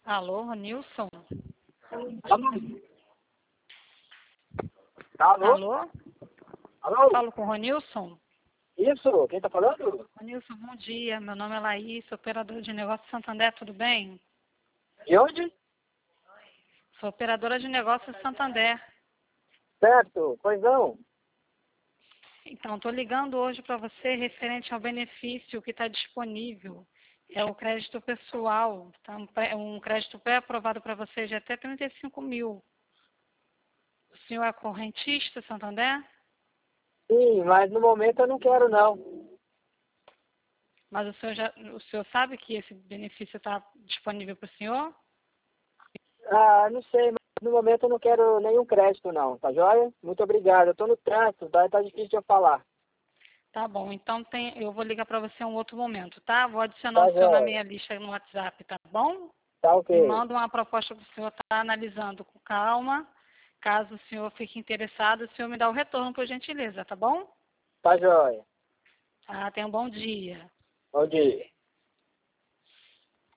Alô, Ronilson? Alô? Alô? Alô? Falo com o Ronilson? Isso, quem tá falando? Ronilson, bom dia. Meu nome é Laís, operadora de negócios Santander, tudo bem? De onde? Sou operadora de negócios Santander. Certo, pois não. Então, estou ligando hoje para você referente ao benefício que está disponível. É o crédito pessoal, tá? Um crédito pré-aprovado para você de até 35 mil. O senhor é correntista, Santander? Sim, mas no momento eu não quero não. Mas o senhor sabe que esse benefício está disponível para o senhor? Ah, não sei, mas no momento eu não quero nenhum crédito não, tá joia? Muito obrigado, eu tô no trânsito, tá difícil de eu falar. Tá bom, então eu vou ligar para você em um outro momento, tá? Vou adicionar Tá o senhor na joia, minha lista no WhatsApp, tá bom? tá E ok. mando uma proposta para o senhor estar analisando com calma. Caso o senhor fique interessado, o senhor me dá o retorno, por gentileza, tá bom? Tá joia. Tá, tenha um bom dia. Bom dia.